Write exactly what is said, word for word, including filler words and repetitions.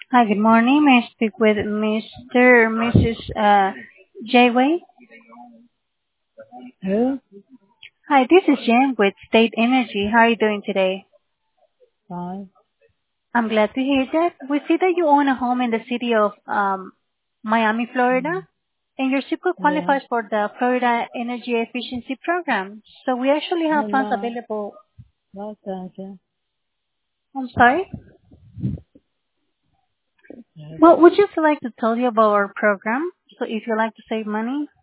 Hi, good morning. May I speak with Mister or Missus Uh, Jayway? Who? Hi, this is Jen with State Energy. How are you doing today? Fine. I'm glad to hear that. We see that you own a home in the city of um, Miami, Florida, Mm. and your zip code Yeah. qualifies for the Florida Energy Efficiency Program. So we actually have funds Hello. available. No, thank you. I'm sorry? Yes. Well, would you like to tell you about our program? So if you like to save money?